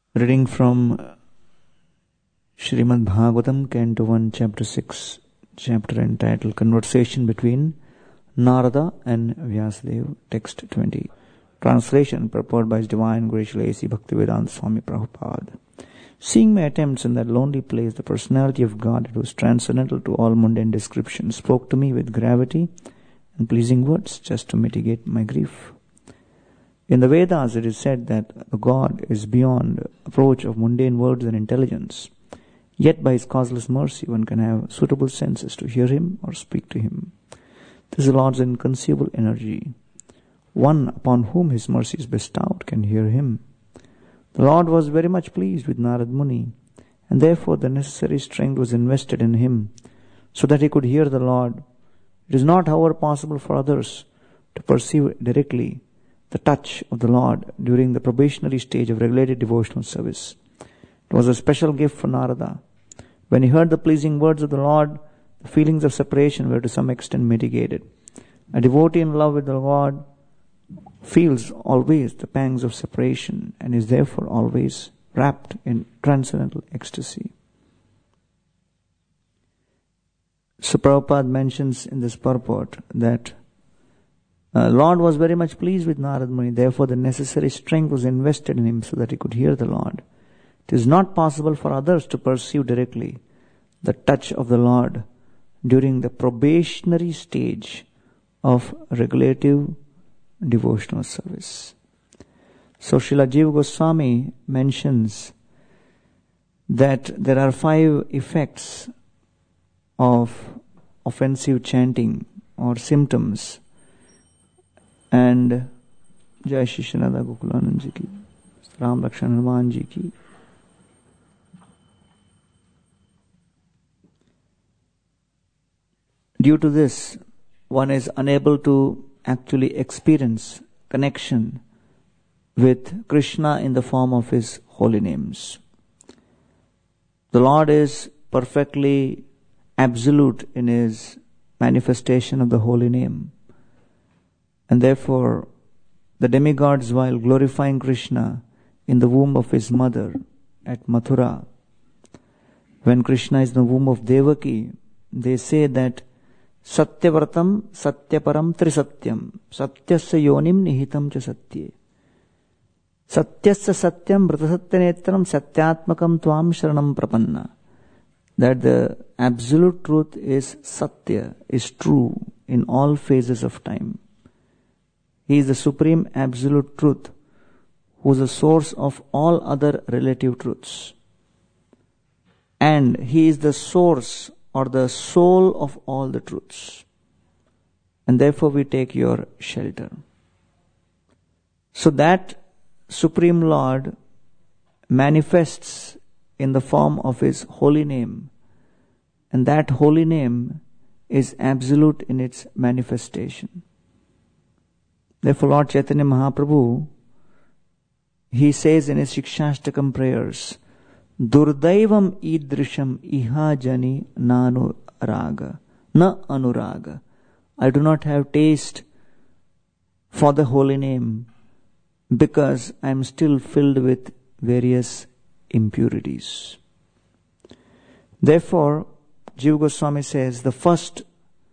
Reading from Srimad Bhagavatam, Canto 1, Chapter 6, chapter entitled Conversation between Narada and Vyasadeva, Text 20. Translation purport by His Divine Grace A.C. Bhaktivedanta Swami Prabhupada. Seeing my attempts in that lonely place, the personality of God, it was transcendental to all mundane description, spoke to me with gravity and pleasing words just to mitigate my grief. In the Vedas, it is said that God is beyond approach of mundane words and intelligence. Yet by His causeless mercy, one can have suitable senses to hear Him or speak to Him. This is the Lord's inconceivable energy. One upon whom His mercy is bestowed can hear Him. The Lord was very much pleased with Narad Muni, and therefore the necessary strength was invested in him, so that he could hear the Lord. It is not, however, possible for others to perceive directly the touch of the Lord during the probationary stage of regulated devotional service. It was a special gift for Narada. When he heard the pleasing words of the Lord, the feelings of separation were to some extent mitigated. A devotee in love with the Lord feels always the pangs of separation and is therefore always wrapped in transcendental ecstasy. So Prabhupada mentions in this purport that Lord was very much pleased with Narad Muni, therefore the necessary strength was invested in him so that he could hear the Lord. It is not possible for others to perceive directly the touch of the Lord during the probationary stage of regulative devotional service. So Srila Jiva Goswami mentions that there are 5 effects of offensive chanting or symptoms. And Jai Shri Shanada Gokulanand Ji ki, Ram Lakshan Hanuman Ji ki. Due to this, one is unable to actually experience connection with Krishna in the form of His holy names. The Lord is perfectly absolute in His manifestation of the holy name. And therefore, the demigods, while glorifying Krishna in the womb of his mother at Mathura, when Krishna is in the womb of Devaki, they say that Satyavratam Satyaparam Trisatyam Satyasya Yonim Nihitam Cha Satye Satyasya Satyam Vratasatyanetram Satyatmakam Tvam Sharanam Prapanna. That the absolute truth is Satya, is true in all phases of time. He is the supreme absolute truth, who is the source of all other relative truths. And He is the source or the soul of all the truths. And therefore we take your shelter. So that Supreme Lord manifests in the form of His holy name. And that holy name is absolute in its manifestation. Therefore, Lord Chaitanya Mahaprabhu, He says in His Shikshashtakam prayers, Durdaivam idrisham iha jani nanu raga, na anuraga. I do not have taste for the holy name because I am still filled with various impurities. Therefore, Jiva Goswami says the first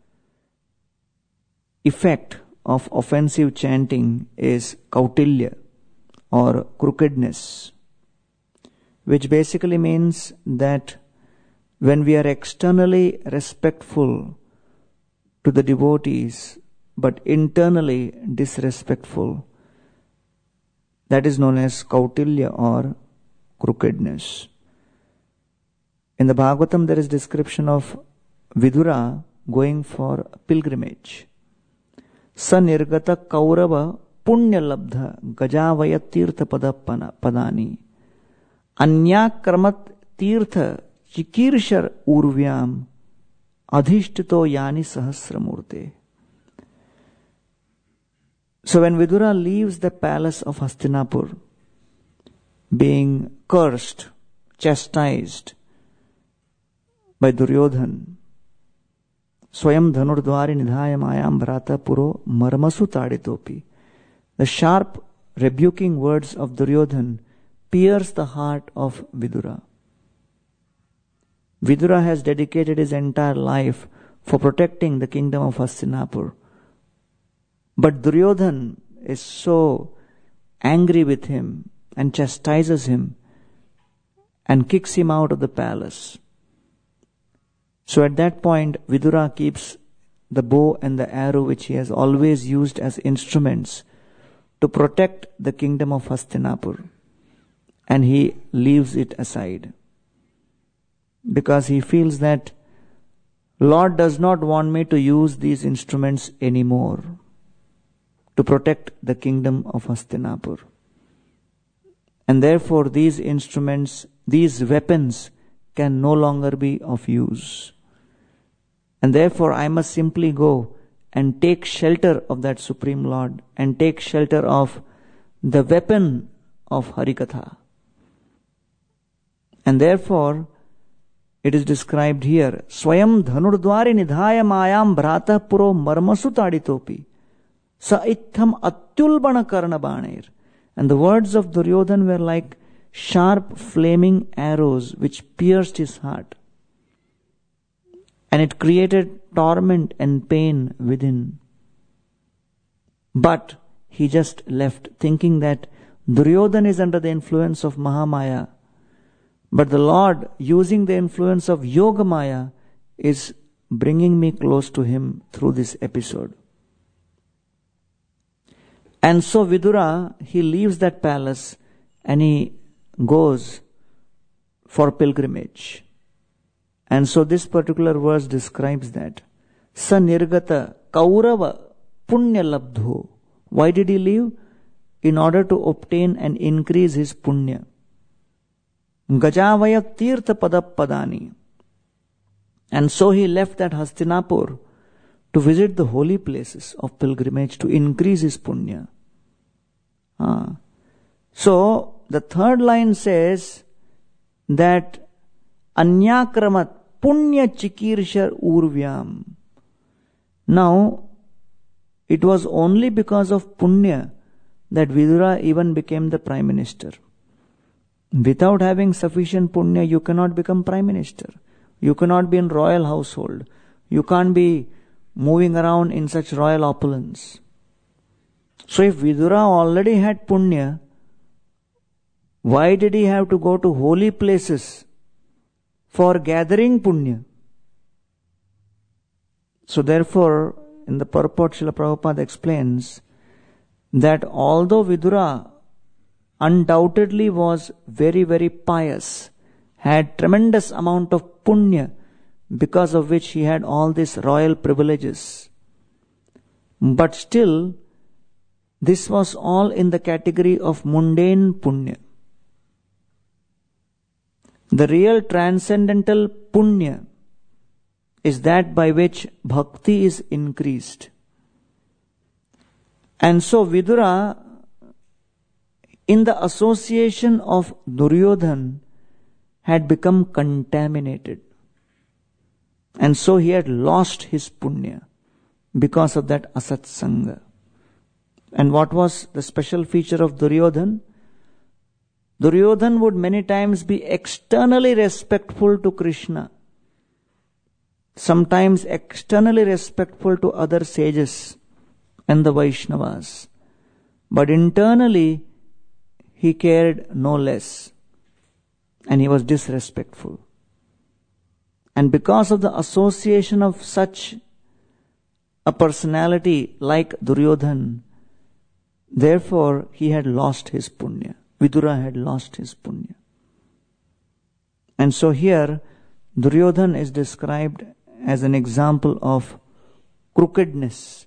effect of offensive chanting is kautilya or crookedness, which basically means that when we are externally respectful to the devotees but internally disrespectful, that is known as kautilya or crookedness. In the Bhagavatam there is description of Vidura going for pilgrimage. Sanirgata Kaurava Punyalabdha Gajavaya Tirtha Padani Anyakramat Tirtha Chikirshar Urvyam Adhishtito Yani Sahasramurte. So when Vidura leaves the palace of Hastinapur, being cursed, chastised by Duryodhan, Swayam Dhanurdwari Nidhaya Mayam Bhrata Puro Marmasu Taditopi. The sharp rebuking words of Duryodhan pierce the heart of Vidura. Vidura has dedicated his entire life for protecting the kingdom of Hastinapur. But Duryodhana is so angry with him and chastises him and kicks him out of the palace. So at that point, Vidura keeps the bow and the arrow which he has always used as instruments to protect the kingdom of Hastinapur, and he leaves it aside because he feels that Lord does not want me to use these instruments anymore to protect the kingdom of Hastinapur. And therefore these instruments, these weapons can no longer be of use. And therefore I must simply go and take shelter of that Supreme Lord and take shelter of the weapon of Harikatha. And therefore it is described here, Swayam dhanurdwari nidhaya mayam bhrata puro marmasu taditopi sa itham atyulbana karna baner. And the words of Duryodhana were like sharp flaming arrows which pierced his heart. And it created torment and pain within. But he just left, thinking that Duryodhana is under the influence of Mahamaya. But the Lord, using the influence of Yogamaya, is bringing me close to him through this episode. And so Vidura, he leaves that palace and he goes for pilgrimage. And so this particular verse describes that. Sa nirgata kaurava punya labdho. Why did he leave? In order to obtain and increase his punya. Gajavaya tirtha padappadani. And so he left that Hastinapur to visit the holy places of pilgrimage to increase his punya. So the third line says that Anyakramat punya chikirshar urvyam. Now, it was only because of punya that Vidura even became the prime minister. Without having sufficient punya, you cannot become prime minister. You cannot be in royal household. You can't be moving around in such royal opulence. So if Vidura already had punya, why did he have to go to holy places for gathering punya? So therefore, in the purport, Srila Prabhupada explains that although Vidura undoubtedly was very, very pious, had tremendous amount of punya, because of which he had all these royal privileges, but still, this was all in the category of mundane punya. The real transcendental punya is that by which bhakti is increased. And so Vidura, in the association of Duryodhana, had become contaminated. And so he had lost his punya because of that asatsanga. And what was the special feature of Duryodhana? Duryodhana would many times be externally respectful to Krishna, sometimes externally respectful to other sages and the Vaishnavas, but internally he cared no less and he was disrespectful. And because of the association of such a personality like Duryodhana, therefore he had lost his punya. Vidura had lost his punya. And so here Duryodhana is described as an example of crookedness.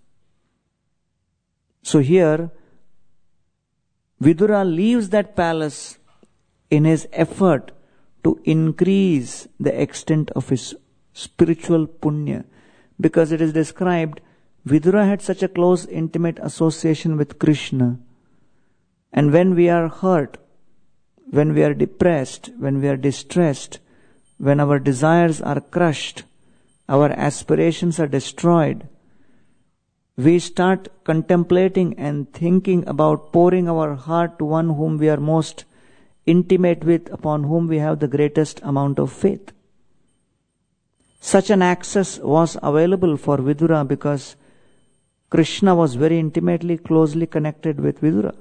So here Vidura leaves that palace in his effort to increase the extent of his spiritual punya, because it is described Vidura had such a close intimate association with Krishna, and when we are hurt, when we are depressed, when we are distressed, when our desires are crushed, our aspirations are destroyed, we start contemplating and thinking about pouring our heart to one whom we are most intimate with, upon whom we have the greatest amount of faith. Such an access was available for Vidura because Krishna was very intimately, closely connected with Vidura.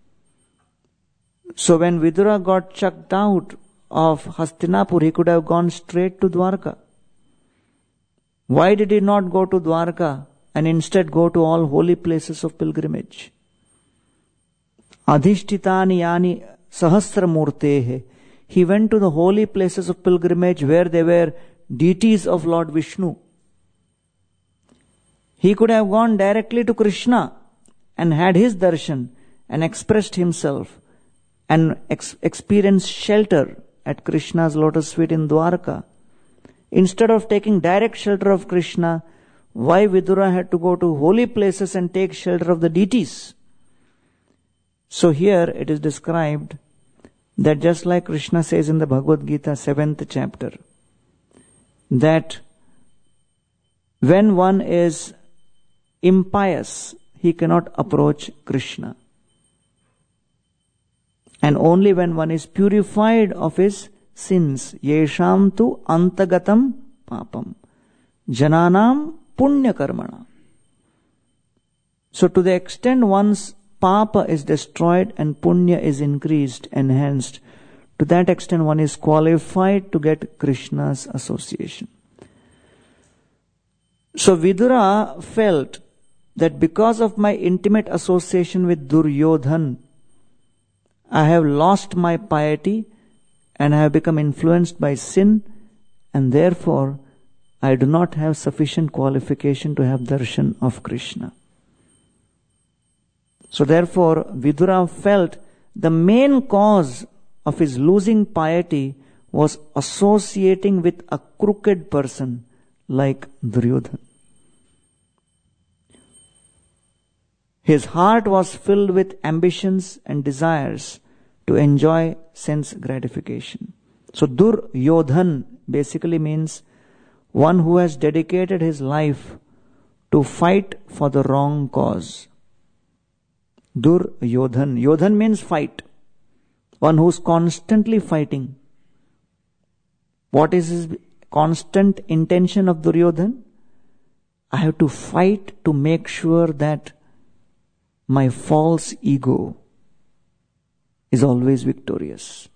So when Vidura got chucked out of Hastinapur, he could have gone straight to Dwarka. Why did he not go to Dwarka and instead go to all holy places of pilgrimage? Adhishtitani yani sahasramurtehe. He went to the holy places of pilgrimage where they were deities of Lord Vishnu. He could have gone directly to Krishna and had his darshan and expressed himself and experienced shelter at Krishna's lotus feet in Dwarka. Instead of taking direct shelter of Krishna, why Vidura had to go to holy places and take shelter of the deities? So here it is described that just like Krishna says in the Bhagavad Gita 7th chapter, that when one is impious, he cannot approach Krishna. And only when one is purified of his sins, yesham tu antagatam papam, jananam punya karmana. So to the extent one's papa is destroyed and punya is increased, enhanced, to that extent one is qualified to get Krishna's association. So Vidura felt that because of my intimate association with Duryodhan, I have lost my piety and I have become influenced by sin, and therefore I do not have sufficient qualification to have darshan of Krishna. So therefore Vidura felt the main cause of his losing piety was associating with a crooked person like Duryodhan. His heart was filled with ambitions and desires to enjoy sense gratification. So Duryodhan basically means one who has dedicated his life to fight for the wrong cause. Duryodhan. Yodhan means fight. One who's constantly fighting. What is his constant intention of Duryodhan? I have to fight to make sure that my false ego is always victorious.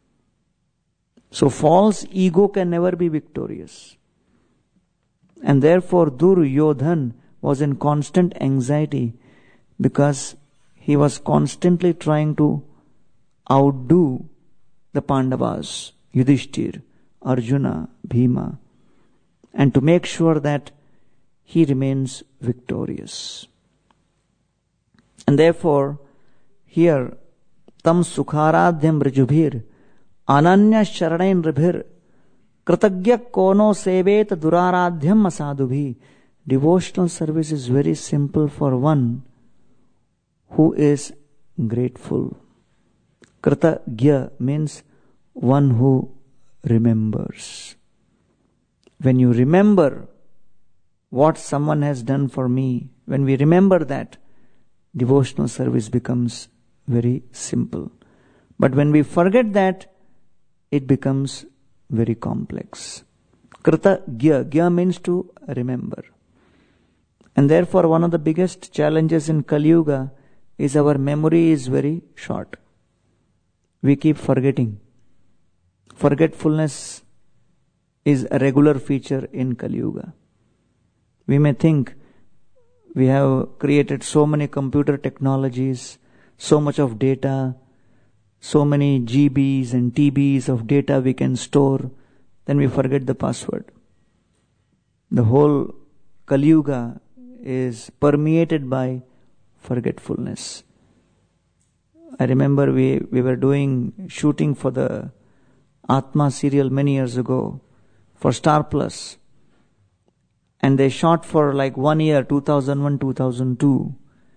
So false ego can never be victorious. And therefore Duryodhan was in constant anxiety because he was constantly trying to outdo the Pandavas, Yudhishthir, Arjuna, Bhima, and to make sure that he remains victorious. And therefore, here, tam sukharadhyam rijubhir, ananya sharanain ribhir, kritagya kono sevet duraradhyam asadubhi. Devotional service is very simple for one who is grateful. Kritagya means one who remembers. When you remember what someone has done for me, when we remember that, devotional service becomes very simple. But when we forget that, it becomes very complex. Kritagya, gya means to remember. And therefore one of the biggest challenges in Kali Yuga is our memory is very short. We keep forgetting. Forgetfulness is a regular feature in Kali Yuga. We may think we have created so many computer technologies, so much of data, so many GBs and TBs of data we can store, then we forget the password. The whole Kali Yuga is permeated by forgetfulness. I remember we were doing shooting for the Atma serial many years ago for Star Plus. And they shot for like 1 year, 2001, 2002.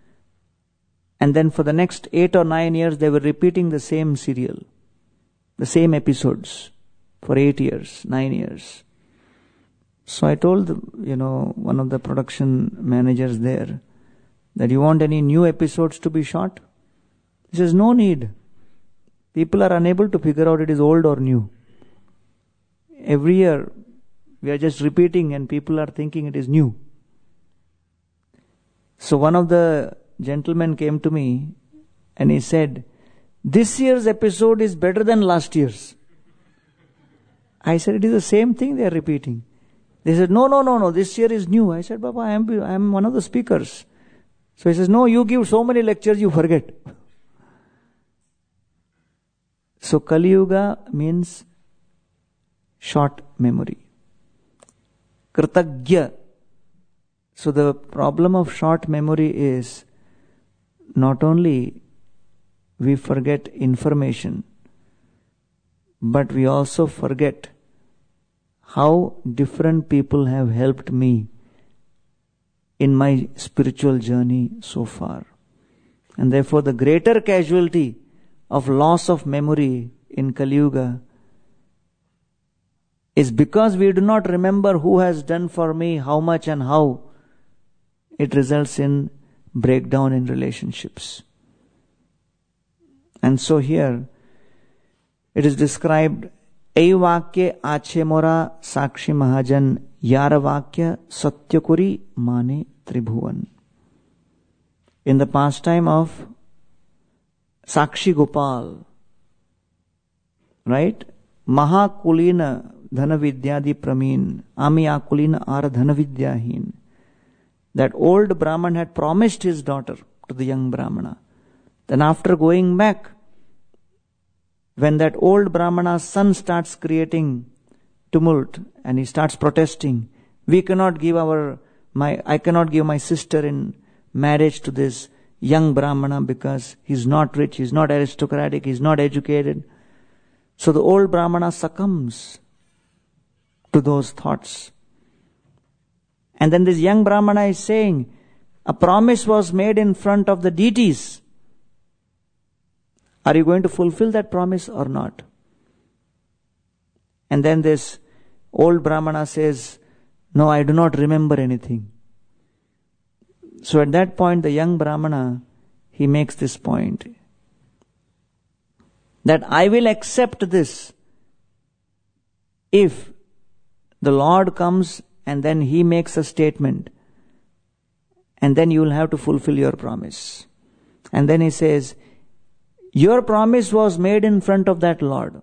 And then for the next 8 or 9 years, they were repeating the same serial, the same episodes for 8 years, 9 years. So I told, one of the production managers there that you want any new episodes to be shot? He says, no need. People are unable to figure out it is old or new. Every year we are just repeating and people are thinking it is new. So one of the gentlemen came to me and he said, this year's episode is better than last year's. I said, it is the same thing they are repeating. They said, no, this year is new. I said, Baba, I am one of the speakers. So he says, no, you give so many lectures, you forget. So Kali Yuga means short memory. Kritagya. So the problem of short memory is not only we forget information, but we also forget how different people have helped me in my spiritual journey so far. And therefore the greater casualty of loss of memory in Kali Yuga is because we do not remember who has done for me, how much and how. It results in breakdown in relationships. And so here it is described, Eivakya Ache Mora Sakshi Mahajan Yaravakya Satyakuri Mane Tribhuvan. In the pastime of Sakshi Gopal, right? Mahakulina Dhanavidyadi Pramin, Ami Akulina Ara Dhanavidyahin. That old Brahman had promised his daughter to the young Brahmana. Then after going back, when that old Brahmana's son starts creating tumult and he starts protesting, I cannot give my sister in marriage to this young Brahmana because he's not rich, he's not aristocratic, he's not educated. So the old Brahmana succumbs to those thoughts. And then this young Brahmana is saying, a promise was made in front of the deities. Are you going to fulfill that promise or not? And then this old Brahmana says, no, I do not remember anything. So at that point, the young Brahmana, he makes this point, that I will accept this if the Lord comes and then he makes a statement, and then you will have to fulfill your promise. And then he says, your promise was made in front of that Lord.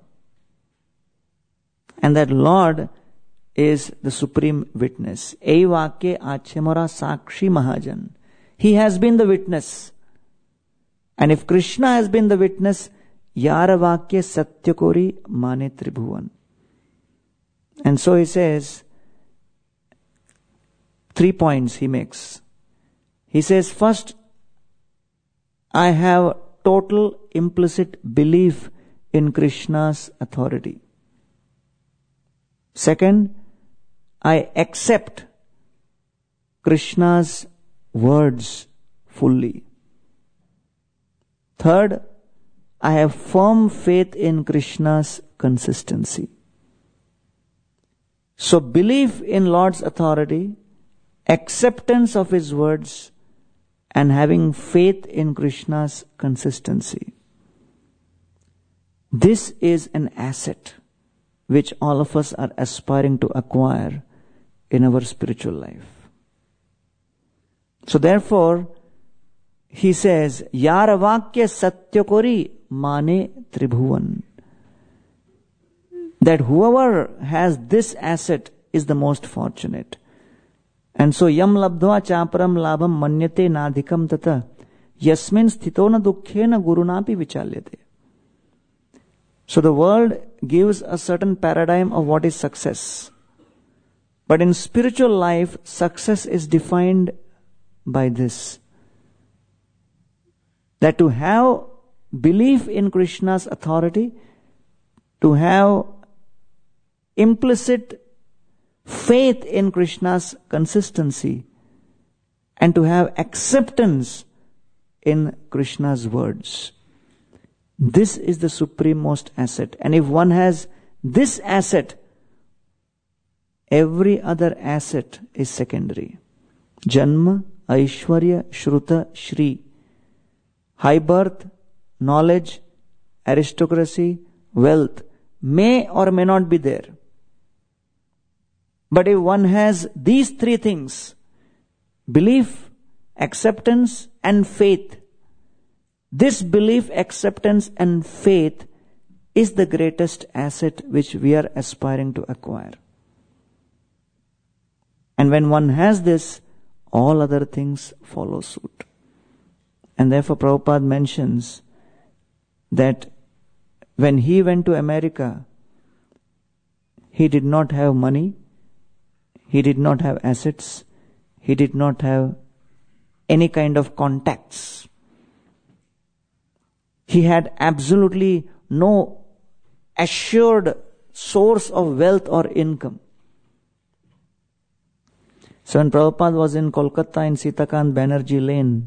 And that Lord is the supreme witness. Eivakya Achemara Sakshi Mahajan. He has been the witness. And if Krishna has been the witness, Yaravakya Satyakori Mane Tribhuvan. And so he says, 3 points he makes. He says, first, I have total implicit belief in Krishna's authority. Second, I accept Krishna's words fully. Third, I have firm faith in Krishna's consistency. So belief in Lord's authority, acceptance of His words, and having faith in Krishna's consistency. This is an asset which all of us are aspiring to acquire in our spiritual life. So therefore, he says, Yaravakya Satyakori Mane Tribhuvan. That whoever has this asset is the most fortunate. And so, Yam Labdva Chaparam Labham Manyate Nadhikam Tata Yasmin Sthitona Dukkhena Gurunapi Vichalyate. So the world gives a certain paradigm of what is success. But in spiritual life, success is defined by this. That to have belief in Krishna's authority, to have implicit faith in Krishna's consistency, and to have acceptance in Krishna's words. This is the supremost asset. And if one has this asset, every other asset is secondary. Janma, Aishwarya, Shruta, Shri. High birth, knowledge, aristocracy, wealth may or may not be there. But if one has these three things, belief, acceptance and faith, this belief, acceptance and faith is the greatest asset which we are aspiring to acquire. And when one has this, all other things follow suit. And therefore Prabhupada mentions that when he went to America, he did not have money, he did not have assets, he did not have any kind of contacts. He had absolutely no assured source of wealth or income. So when Prabhupada was in Kolkata in Sitakant Banerjee Lane,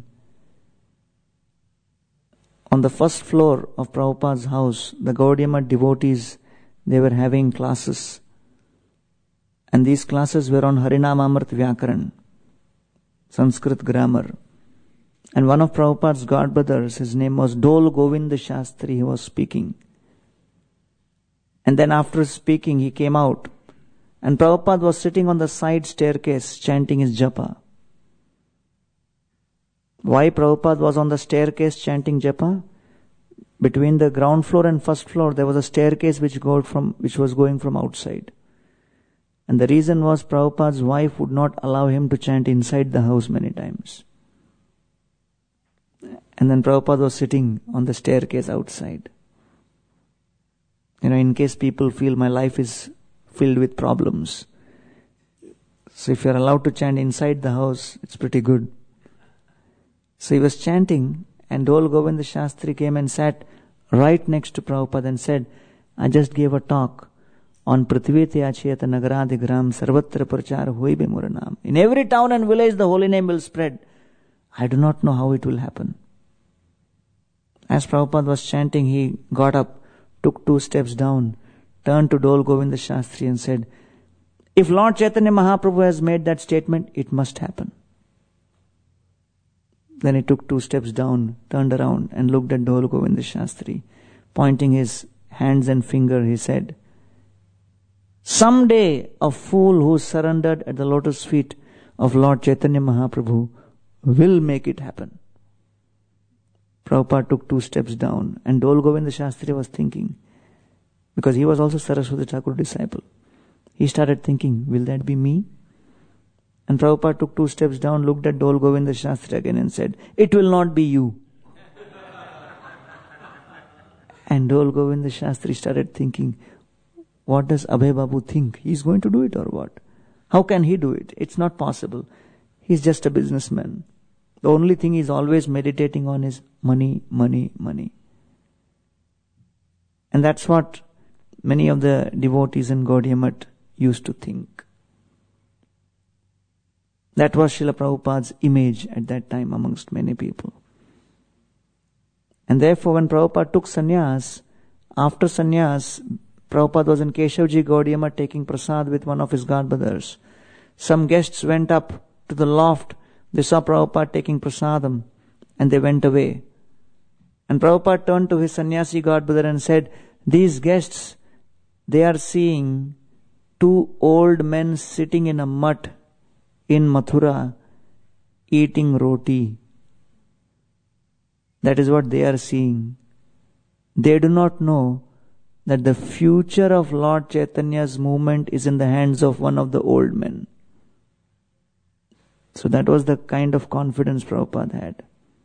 on the first floor of Prabhupada's house, the Gaudiya Math devotees, they were having classes. And these classes were on Harinamamrit Vyakaran, Sanskrit grammar. And one of Prabhupada's godbrothers, his name was Dol Govind Shastri, he was speaking. And then after speaking, he came out. And Prabhupada was sitting on the side staircase chanting his japa. Why Prabhupada was on the staircase chanting japa? Between the ground floor and first floor, there was a staircase which was going from outside. And the reason was Prabhupada's wife would not allow him to chant inside the house many times. And then Prabhupada was sitting on the staircase outside. In case people feel my life is filled with problems. So if you're allowed to chant inside the house, it's pretty good. So he was chanting, and Dol Govind Shastri came and sat right next to Prabhupada and said, I just gave a talk on Prithvite Acheta Nagaradigram Sarvatra Prachar Hoibe Muranam. In every town and village the holy name will spread. I do not know how it will happen. As Prabhupada was chanting, he got up, took 2 steps down, turned to Dol Govind Shastri and said, if Lord Chaitanya Mahaprabhu has made that statement, it must happen. Then he took 2 steps down, turned around and looked at Dol Govind Shastri. Pointing his hands and finger, he said, someday a fool who surrendered at the lotus feet of Lord Chaitanya Mahaprabhu will make it happen. Prabhupada took 2 steps down, and Dol Govind Shastri was thinking, because he was also Saraswati Thakur disciple. He started thinking, will that be me? And Prabhupada took 2 steps down, looked at Dol Govind Shastri again and said, it will not be you. And Dol Govind Shastri started thinking, what does Abhay Babu think? He's going to do it or what? How can he do it? It's not possible. He's just a businessman. The only thing he's always meditating on is money, money, money. And that's what many of the devotees in Gaudiya Math used to think. That was Srila Prabhupada's image at that time amongst many people. And therefore when Prabhupada took sannyas, after sannyas, Prabhupada was in Keshavji Gaudiya Math taking prasad with one of his godbrothers. Some guests went up to the loft. They saw Prabhupada taking prasadam and they went away. And Prabhupada turned to his sannyasi godbrother and said, these guests, they are seeing 2 old men sitting in a mutt in Mathura eating roti. That is what they are seeing. They do not know that the future of Lord Chaitanya's movement is in the hands of one of the old men. So that was the kind of confidence Prabhupada had.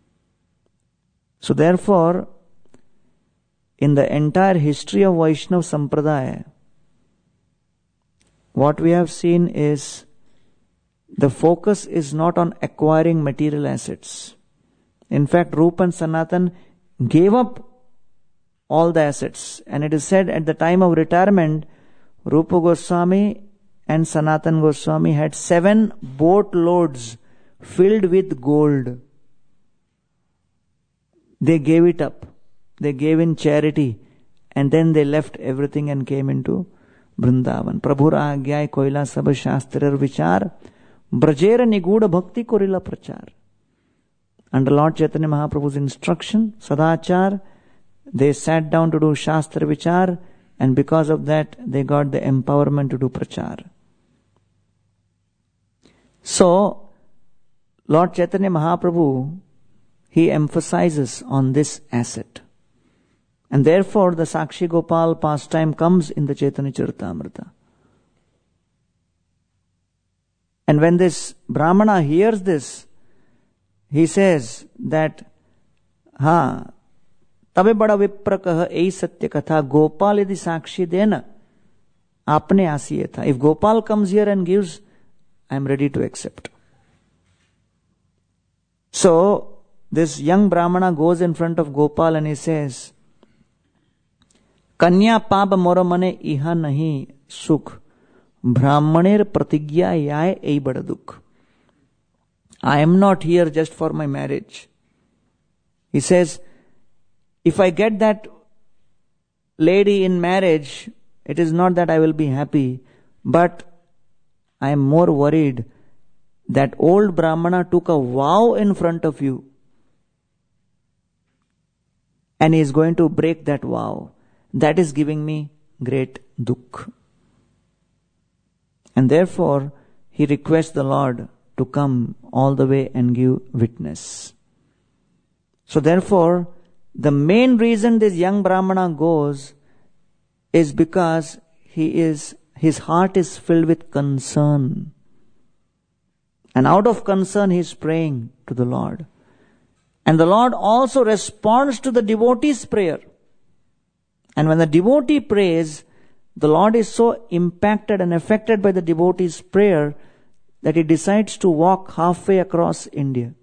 So therefore, in the entire history of Vaishnava Sampradaya, what we have seen is the focus is not on acquiring material assets. In fact, Rupa and Sanatan gave up all the assets. And it is said at the time of retirement, Rupa Goswami and Sanatan Goswami had 7 boatloads filled with gold. They gave it up. They gave in charity. And then they left everything and came into Vrindavan. Prabhura Agyay Koila Sabha Shastrar Vichar Brajera Niguda Bhakti Korila Prachar. Under Lord Chaitanya Mahaprabhu's instruction, Sadachar, they sat down to do Shastra Vichar, and because of that, they got the empowerment to do Prachar. So, Lord Chaitanya Mahaprabhu, he emphasizes on this asset. And therefore, the Sakshi Gopal pastime comes in the Chaitanya Charitamrita. And when this Brahmana hears this, he says that, तबे बड़ा विप्र कह ऐ सत्य कथा गोपाल यदि साक्षी देना आपने आसिए था. If Gopal comes here and gives, I am ready to accept. So, this young Brahmana goes in front of Gopal and he says, कन्या पाप मोर मने इहा नहीं सुख ब्राह्मणेर प्रतिज्ञा याय ei बड़ा दुख. I am not here just for my marriage. He says, if I get that lady in marriage, it is not that I will be happy, but I am more worried that old Brahmana took a vow in front of you and he is going to break that vow. That is giving me great dukh. And therefore, he requests the Lord to come all the way and give witness. So therefore, the main reason this young Brahmana goes is because his heart is filled with concern. And out of concern, he is praying to the Lord. And the Lord also responds to the devotee's prayer. And when the devotee prays, the Lord is so impacted and affected by the devotee's prayer that he decides to walk halfway across India.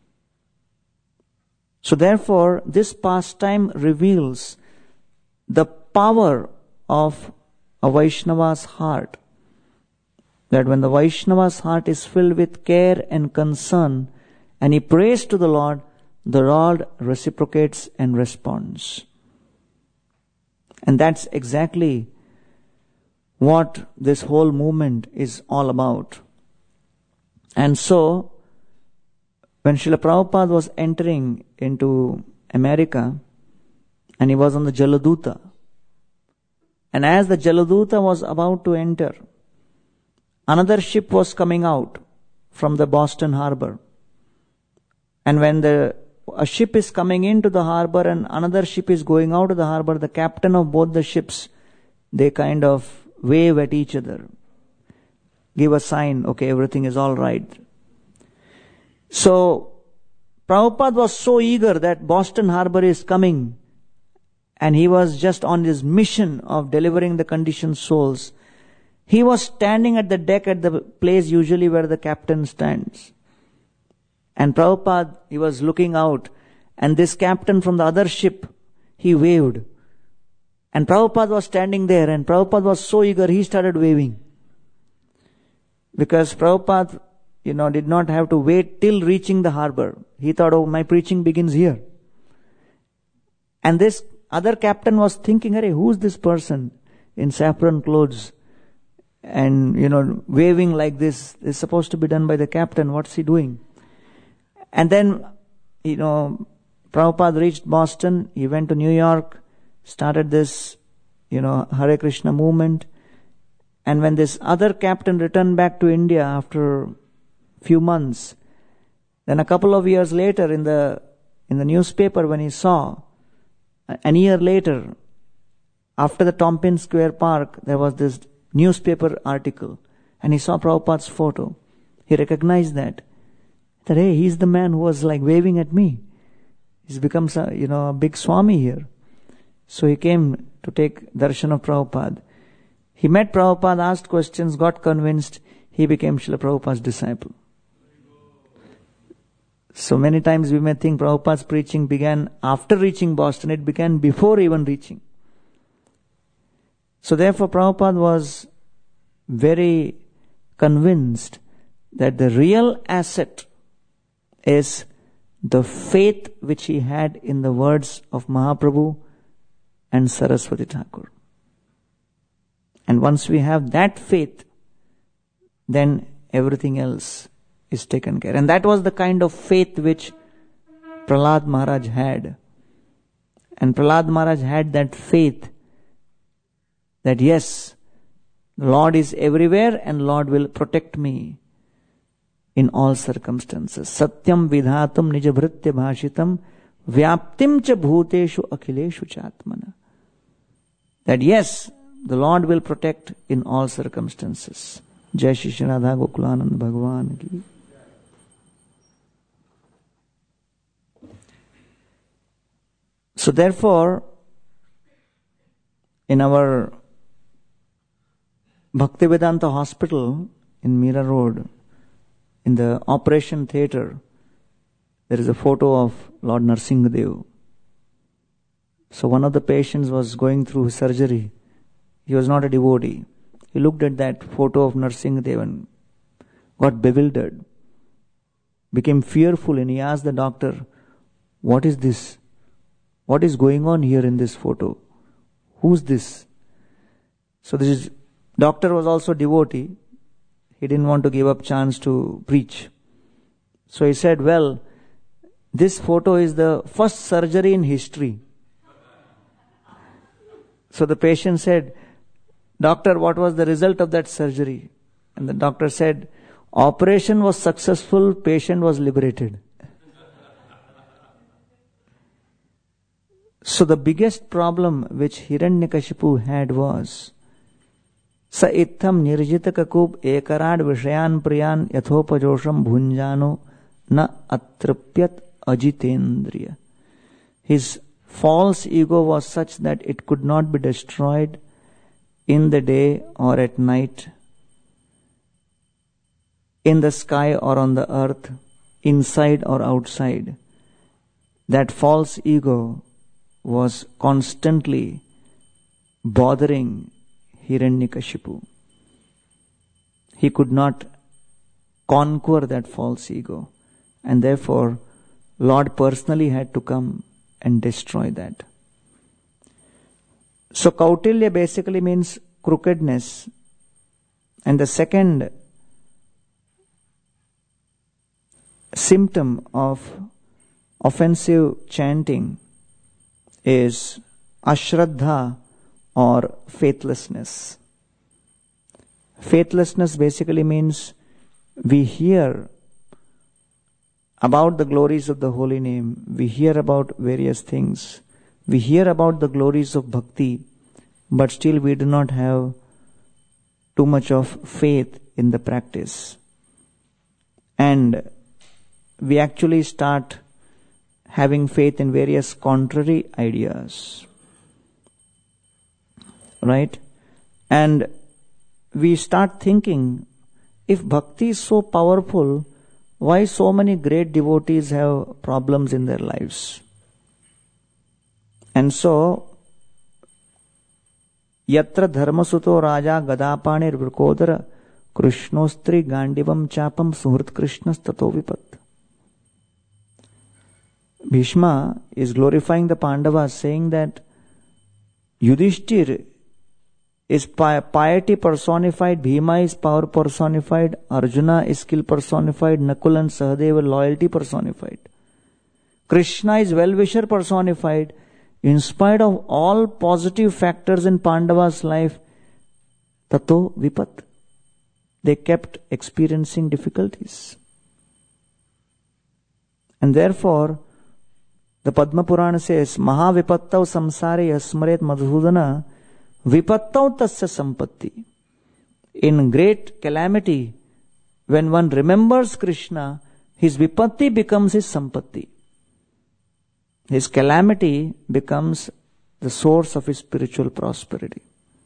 So therefore, this pastime reveals the power of a Vaishnava's heart. That when the Vaishnava's heart is filled with care and concern, and he prays to the Lord reciprocates and responds. And that's exactly what this whole movement is all about. And so, when Srila Prabhupada was entering into America, and he was on the Jaladuta, and as the Jaladuta was about to enter, another ship was coming out from the Boston harbor. And when a ship is coming into the harbor and another ship is going out of the harbor, the captain of both the ships, they kind of wave at each other, give a sign, okay, everything is all right. So, Prabhupada was so eager that Boston harbor is coming, and he was just on his mission of delivering the conditioned souls. He was standing at the deck at the place usually where the captain stands. And Prabhupada, he was looking out, and this captain from the other ship, he waved. And Prabhupada was standing there, and Prabhupada was so eager, he started waving. Because Prabhupada, did not have to wait till reaching the harbor. He thought, oh, my preaching begins here. And this other captain was thinking, who's this person in saffron clothes? And, waving like this is supposed to be done by the captain. What's he doing? And then, Prabhupada reached Boston. He went to New York, started this, Hare Krishna movement. And when this other captain returned back to India after few months, then a couple of years later in the newspaper, when he saw, a year later, after the Tompkins Square Park, there was this newspaper article, and he saw Prabhupada's photo. He recognized that hey, he's the man who was like waving at me. He's become a big Swami here. So he came to take darshan of Prabhupada. He met Prabhupada, asked questions, got convinced. He became Srila Prabhupada's disciple. So many times we may think Prabhupada's preaching began after reaching Boston. It began before even reaching. So therefore Prabhupada was very convinced that the real asset is the faith which he had in the words of Mahaprabhu and Saraswati Thakur. And once we have that faith, then everything else is taken care. And that was the kind of faith which Prahlad Maharaj had. And Prahlad Maharaj had that faith that yes, Lord is everywhere and Lord will protect me in all circumstances. Satyam vidhatum nijabhritya bhashitam vyaptim cha bhuteshu akhileshu chatmana. That yes, the Lord will protect in all circumstances. Jai Shri Shri Radha Gokulanand Bhagavan ki. So therefore, in our Bhaktivedanta Hospital in Mira Road, in the operation theatre, there is a photo of Lord Narsingadev. So one of the patients was going through his surgery. He was not a devotee. He looked at that photo of Narsingadev and got bewildered, became fearful, and he asked the doctor, "What is this? What is going on here in this photo? Who's this?" So this doctor was also devotee. He didn't want to give up chance to preach. So he said, "Well, this photo is the first surgery in history." So the patient said, "Doctor, what was the result of that surgery?" And the doctor said, "Operation was successful, patient was liberated." So the biggest problem which Hiranyakashipu had was Sa itham nirjita kakub ekarad vishayan priyan yathopajosham bhunjano na atrapyat ajitendriya. His false ego was such that it could not be destroyed in the day or at night, in the sky or on the earth, inside or outside. That false ego was constantly bothering Hiranyakashipu. He could not conquer that false ego, and therefore Lord personally had to come and destroy that. So Kautilya basically means crookedness, and the second symptom of offensive chanting is ashraddha or faithlessness. Faithlessness basically means we hear about the glories of the holy name, we hear about various things, we hear about the glories of bhakti, but still we do not have too much of faith in the practice. And we actually start having faith in various contrary ideas. Right? And we start thinking, if bhakti is so powerful, why so many great devotees have problems in their lives? And so, yatra dharmasuto raja gadapanir vrkodara krishnostri gandivam chapam suhrit krishnas tato vipat. Bhishma is glorifying the Pandavas, saying that Yudhishthir is piety personified, Bhima is power personified, Arjuna is skill personified, Nakul and Sahadeva loyalty personified. Krishna is well-wisher personified. In spite of all positive factors in Pandava's life, tato vipat, they kept experiencing difficulties. And therefore, the Padma Purana says, Mahavipattau samsare yasmaret madhudana vipattau tasya sampatti. In great calamity, when one remembers Krishna, his vipatti becomes his sampatti. His calamity becomes the source of his spiritual prosperity.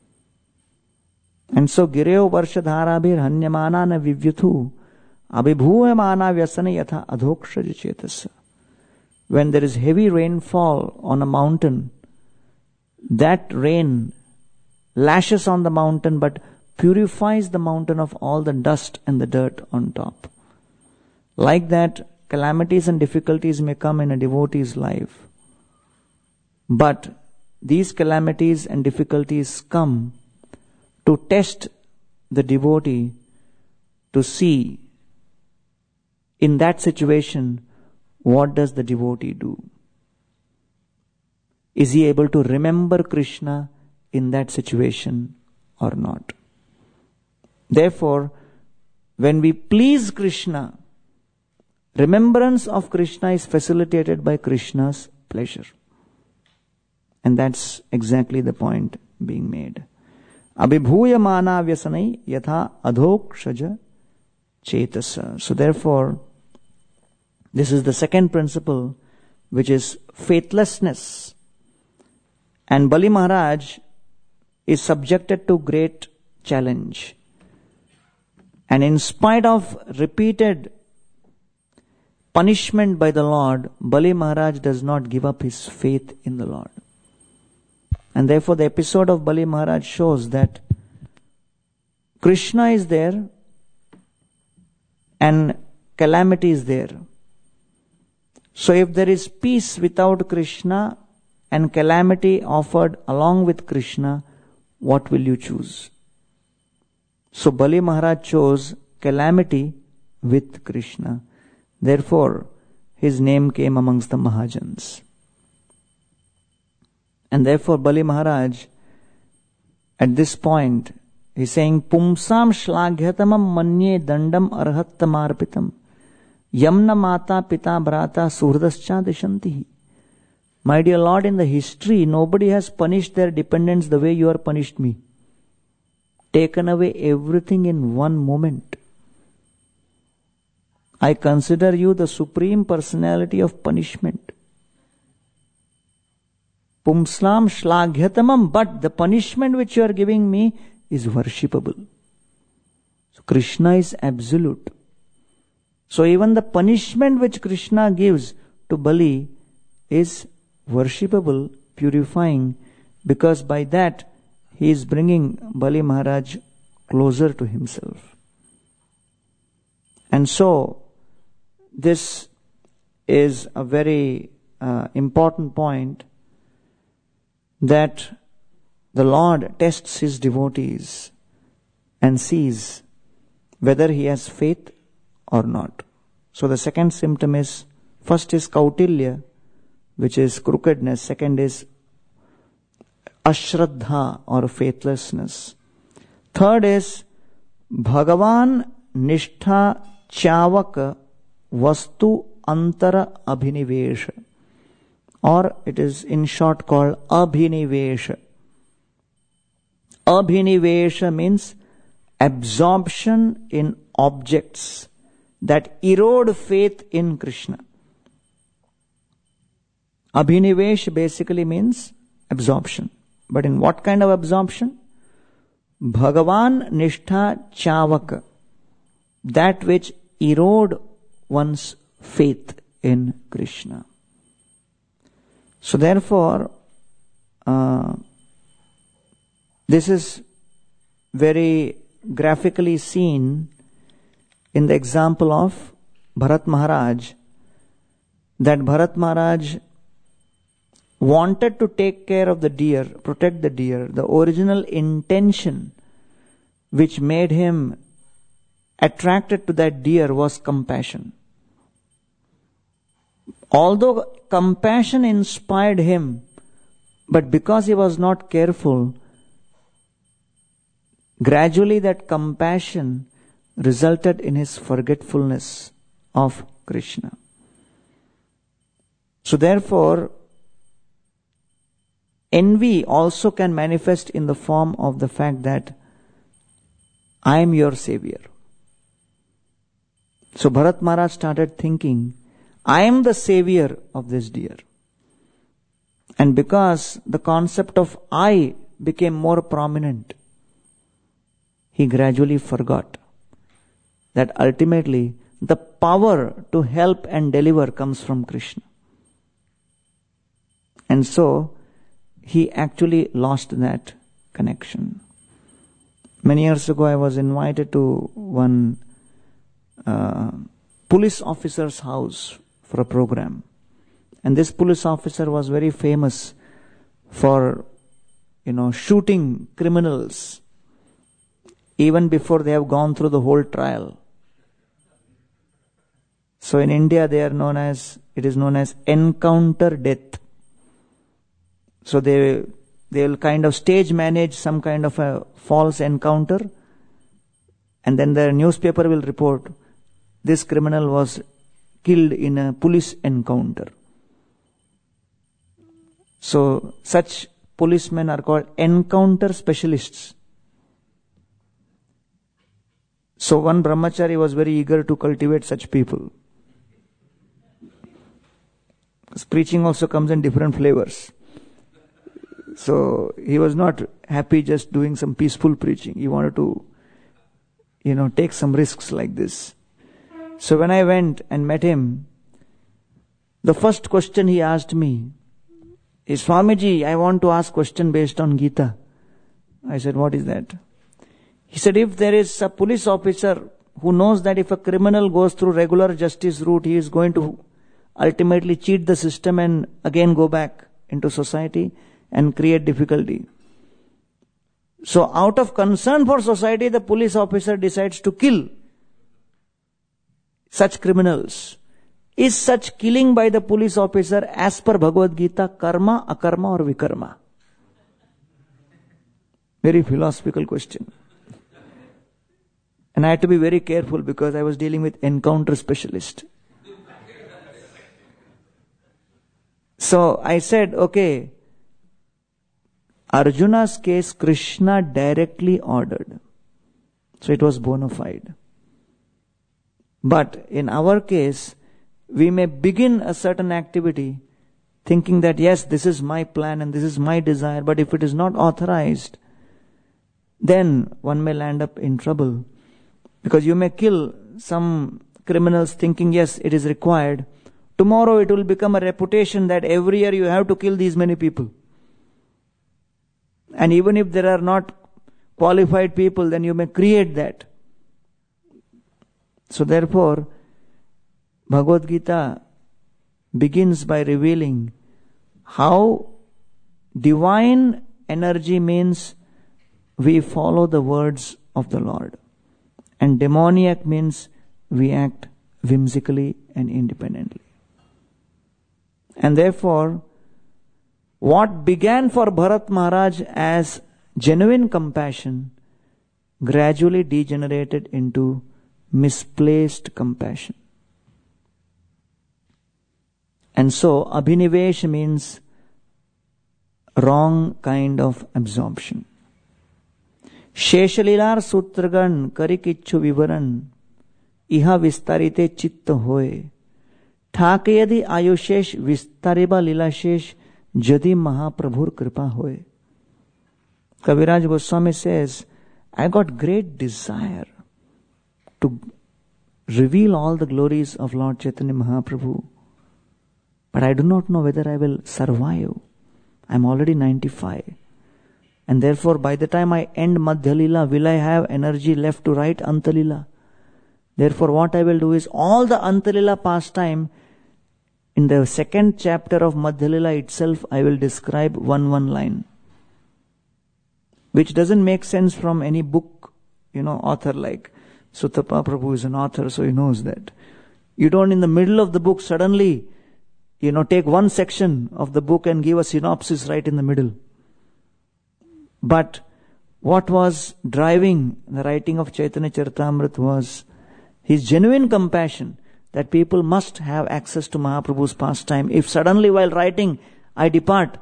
And so, gireo varshadharabhir hanyamana na vivyuthu abhibhuvamana vyasana yatha adhokshaja chetasa. When there is heavy rainfall on a mountain, that rain lashes on the mountain but purifies the mountain of all the dust and the dirt on top. Like that, calamities and difficulties may come in a devotee's life. But these calamities and difficulties come to test the devotee to see in that situation what does the devotee do. Is he able to remember Krishna in that situation or not? Therefore, when we please Krishna, remembrance of Krishna is facilitated by Krishna's pleasure. And that's exactly the point being made. Abhibhuya mana vyasanai yatha adhokshaja chetasa. So therefore, this is the second principle, which is faithlessness. And Bali Maharaj is subjected to great challenge. And in spite of repeated punishment by the Lord, Bali Maharaj does not give up his faith in the Lord. And therefore the episode of Bali Maharaj shows that Krishna is there and calamity is there. So if there is peace without Krishna and calamity offered along with Krishna, what will you choose? So Bali Maharaj chose calamity with Krishna. Therefore, his name came amongst the Mahajans. And therefore Bali Maharaj, at this point, is saying, Pumsam shlagyatamam manye dandam arhattamarpitam yamna mata pita brata suhrdascha dishantihi. My dear Lord, in the history, nobody has punished their dependents the way you are punished me. Taken away everything in one moment. I consider you the supreme personality of punishment. Pumslam shlagyatamam, but the punishment which you are giving me is worshipable. So Krishna is absolute. So even the punishment which Krishna gives to Bali is worshipable, purifying, because by that he is bringing Bali Maharaj closer to himself. And so this is a very important point, that the Lord tests his devotees and sees whether he has faith or not. So the second symptom is, first is Kautilya, which is crookedness. Second is Ashraddha or faithlessness. Third is Bhagavan Nishtha Chavaka Vastu Antara Abhinivesha, or it is in short called Abhinivesha. Abhinivesha means absorption in objects that erode faith in Krishna. Abhinivesh basically means absorption. But in what kind of absorption? Bhagavan Nishtha Chavaka, that which erode one's faith in Krishna. So therefore, this is very graphically seen in the example of Bharat Maharaj, that Bharat Maharaj wanted to take care of the deer, protect the deer. The original intention which made him attracted to that deer was compassion. Although compassion inspired him, but because he was not careful, gradually that compassion resulted in his forgetfulness of Krishna. So therefore, envy also can manifest in the form of the fact that I am your savior. So Bharat Maharaj started thinking, I am the savior of this deer. And because the concept of I became more prominent, he gradually forgot that ultimately the power to help and deliver comes from Krishna. And so he actually lost that connection. Many years ago I was invited to one police officer's house for a program. And this police officer was very famous for, shooting criminals even before they have gone through the whole trial. So in India it is known as encounter death. So they will kind of stage manage some kind of a false encounter, and then the newspaper will report this criminal was killed in a police encounter. So such policemen are called encounter specialists. So one brahmachari was very eager to cultivate such people. Because preaching also comes in different flavors. So he was not happy just doing some peaceful preaching. He wanted to, take some risks like this. So when I went and met him, the first question he asked me is, Swamiji, I want to ask question based on Gita. I said, what is that? He said, if there is a police officer who knows that if a criminal goes through regular justice route, he is going to ultimately cheat the system and again go back into society and create difficulty. So out of concern for society, the police officer decides to kill such criminals. Is such killing by the police officer as per Bhagavad Gita karma, akarma or vikarma? Very philosophical question. And I had to be very careful because I was dealing with encounter specialist. So I said, okay, Arjuna's case Krishna directly ordered. So it was bona fide. But in our case, we may begin a certain activity thinking that yes, this is my plan and this is my desire, but if it is not authorized, then one may land up in trouble. Because you may kill some criminals thinking yes, it is required. Tomorrow it will become a reputation that every year you have to kill these many people. And even if there are not qualified people, then you may create that. So therefore, Bhagavad Gita begins by revealing how divine energy means we follow the words of the Lord. And demoniac means we act whimsically and independently. And therefore, what began for Bharat Maharaj as genuine compassion gradually degenerated into misplaced compassion. And so, abhinivesh means wrong kind of absorption. Sheshalilar sutragan karikichu vivaran iha vistarite chitta hoye ठाकयदि आयुषेश विस्तारिबा लीलाशेष जदि महाप्रभुर कृपा होए. Kaviraj Goswami says, I got great desire to reveal all the glories of Lord Chaitanya Mahaprabhu, but I do not know whether I will survive. I am already 95. And therefore, by the time I end Madhya Lila, will I have energy left to write Anta Lila? Therefore, what I will do is all the Anta Lila pastime, in the second chapter of Madhya Lila itself, I will describe one line. Which doesn't make sense from any book, author like Sutapa Prabhu is an author, so he knows that. You don't in the middle of the book suddenly, take one section of the book and give a synopsis right in the middle. But what was driving the writing of Chaitanya Charitamrita was his genuine compassion that people must have access to Mahaprabhu's pastime. If suddenly while writing I depart,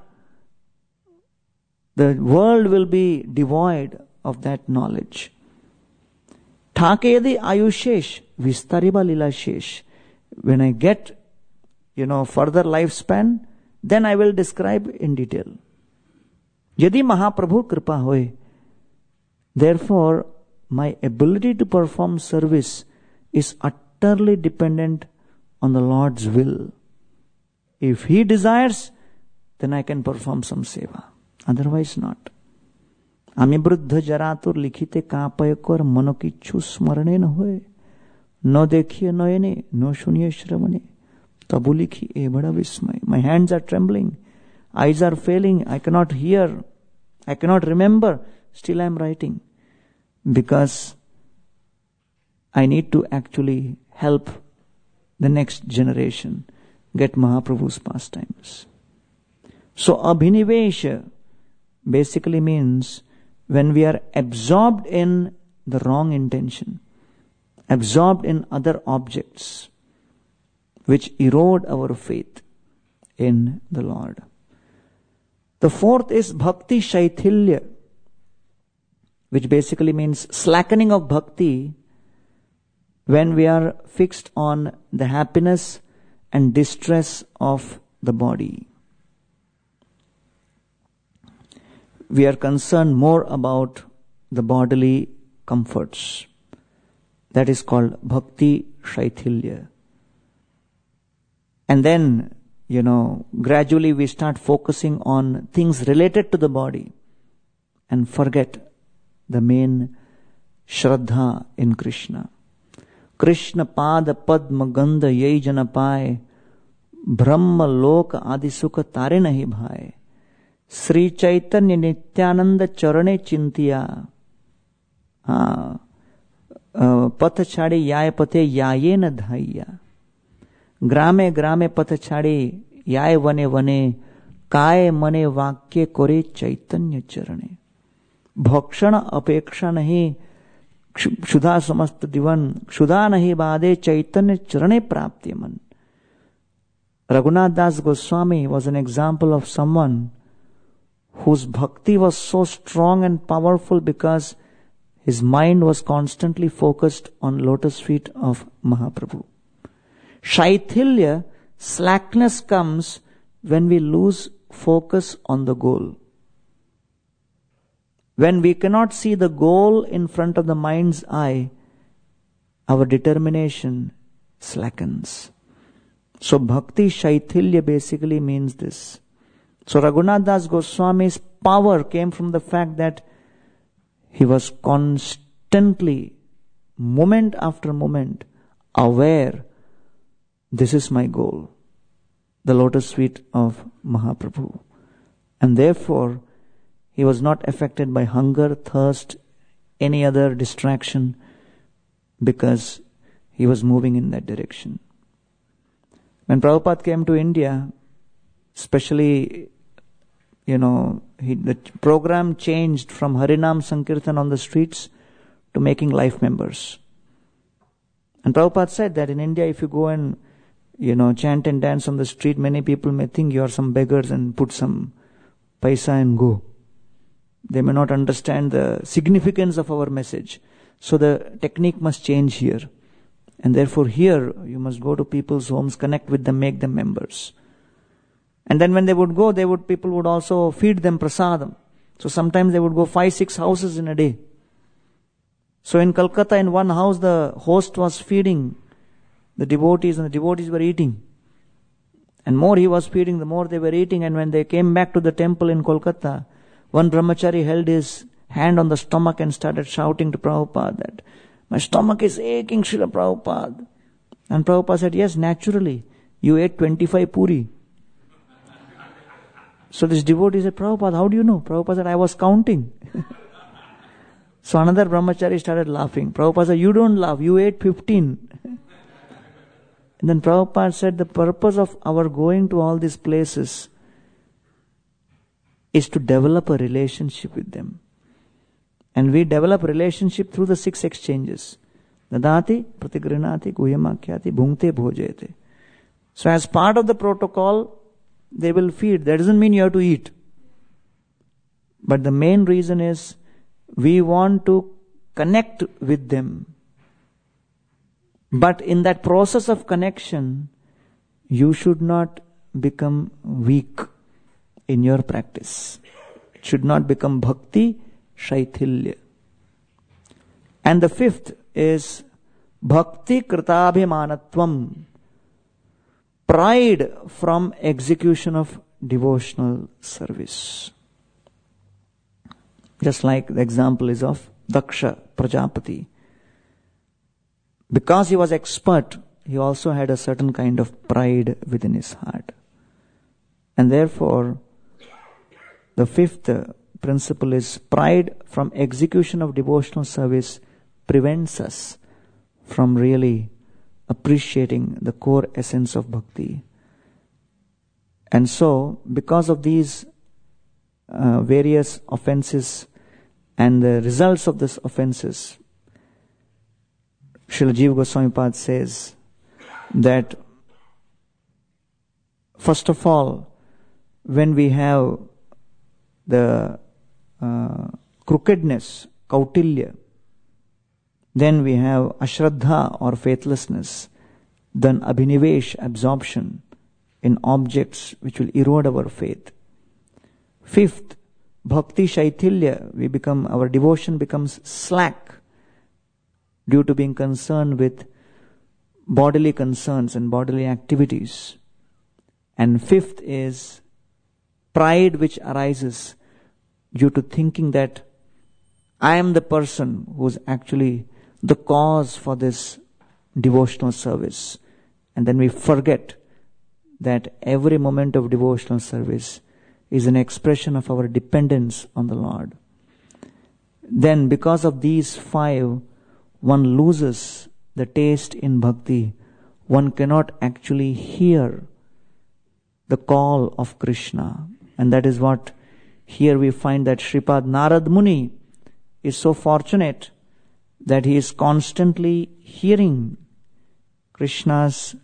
the world will be devoid of that knowledge. Thakedi ayushesh vistariba lilashesh. When I get, further lifespan, then I will describe in detail. Yadi Mahaprabhu kripa hoy. Therefore, my ability to perform service is utterly dependent on the Lord's will. If He desires, then I can perform some seva. Otherwise not. Ami bruddha jaratur likhite kapayakor manokichu smarane na hoye. No dekhiye noyene, no shunye shravane. Tabu likhi e bada vismay. My hands are trembling. Eyes are failing. I cannot hear. I cannot remember. Still I am writing. Because I need to actually help the next generation get Mahaprabhu's pastimes. So abhinivesha basically means when we are absorbed in the wrong intention, absorbed in other objects which erode our faith in the Lord. The fourth is bhakti shaithilya, which basically means slackening of bhakti when we are fixed on the happiness and distress of the body. We are concerned more about the bodily comforts. That is called bhakti shaithilya. And then, gradually we start focusing on things related to the body and forget the main shraddha in Krishna. Krishna pada padma gandha yai jana paye, brahma loka adi sukha tare nahi bhaye, Sri Chaitanya Nityananda charane chintiya, पथ छाड़े याय पथे याये न धाइया, ग्रामे ग्रामे पथ छाड़े याय वने वने, काय मने वाक्य कोरे चैतन्य चरणे, भक्षण अपेक्षा नहीं क्षुधा समस्त दिवन, क्षुधा नहीं बादे चैतन्य चरणे प्राप्ति मन. Raghunath Das Goswami was an example of someone whose bhakti was so strong and powerful because his mind was constantly focused on lotus feet of Mahaprabhu. Shaithilya, slackness, comes when we lose focus on the goal. When we cannot see the goal in front of the mind's eye, our determination slackens. So bhakti shaithilya basically means this. So Raghunath Das Goswami's power came from the fact that he was constantly, moment after moment, aware, this is my goal, the lotus feet of Mahaprabhu. And therefore, he was not affected by hunger, thirst, any other distraction, because he was moving in that direction. When Prabhupada came to India, especially, the program changed from Harinam Sankirtan on the streets to making life members. And Prabhupada said that in India, if you go and, chant and dance on the street, many people may think you are some beggars and put some paisa and go. They may not understand the significance of our message. So the technique must change here. And therefore here, you must go to people's homes, connect with them, make them members. And then when they would go, people would also feed them prasadam. So sometimes they would go 5-6 houses in a day. So in Calcutta, in one house, the host was feeding the devotees, and the devotees were eating. And more he was feeding, the more they were eating. And when they came back to the temple in Kolkata, one brahmachari held his hand on the stomach and started shouting to Prabhupada that, my stomach is aching, Srila Prabhupada. And Prabhupada said, yes, naturally, you ate 25 puri. So this devotee said, Prabhupada, how do you know? Prabhupada said, I was counting. So another brahmachari started laughing. Prabhupada said, you don't laugh, you ate 15. And then Prabhupada said, the purpose of our going to all these places is to develop a relationship with them. And we develop relationship through the 6 exchanges. Dadati, pratigrinati, guhyamakyati, bhungte bhojete. So as part of the protocol, they will feed. That doesn't mean you have to eat. But the main reason is we want to connect with them. But in that process of connection, you should not become weak in your practice. It should not become bhakti shaithilya. And the fifth is bhakti kritabhimanatvam, pride from execution of devotional service. Just like the example is of Daksha Prajapati. Because he was expert, he also had a certain kind of pride within his heart. And therefore, the fifth principle is pride from execution of devotional service prevents us from really appreciating the core essence of bhakti. And so, because of these various offenses and the results of these offenses, Srila Jiva Goswami Pad says that first of all, when we have the crookedness, kautilya, then we have ashraddha or faithlessness, then abhinivesh, absorption in objects which will erode our faith. Fifth, bhakti shaitilya, our devotion becomes slack due to being concerned with bodily concerns and bodily activities. And fifth is pride, which arises due to thinking that I am the person who is actually the cause for this devotional service. And then we forget that every moment of devotional service is an expression of our dependence on the Lord. Then because of these five, one loses the taste in bhakti. One cannot actually hear the call of Krishna. And that is what here we find that Sripad Narad Muni is so fortunate that he is constantly hearing Krishna's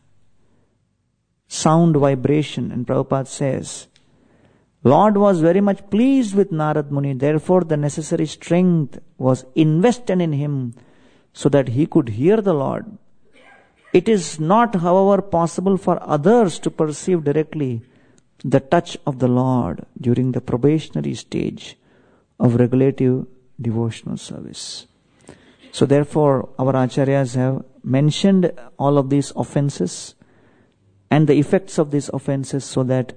sound vibration. And Prabhupada says, Lord was very much pleased with Narad Muni, therefore the necessary strength was invested in him so that he could hear the Lord. It is not, however, possible for others to perceive directly the touch of the Lord during the probationary stage of regulative devotional service. So therefore, our acharyas have mentioned all of these offenses and the effects of these offenses so that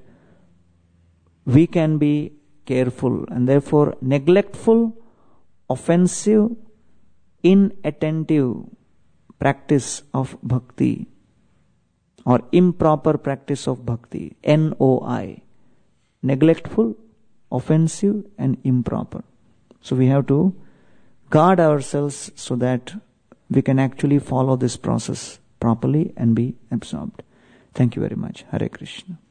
we can be careful, and therefore neglectful, offensive, inattentive practice of bhakti or improper practice of bhakti, NOI, neglectful, offensive and improper. So we have to guard ourselves so that we can actually follow this process properly and be absorbed. Thank you very much. Hare Krishna.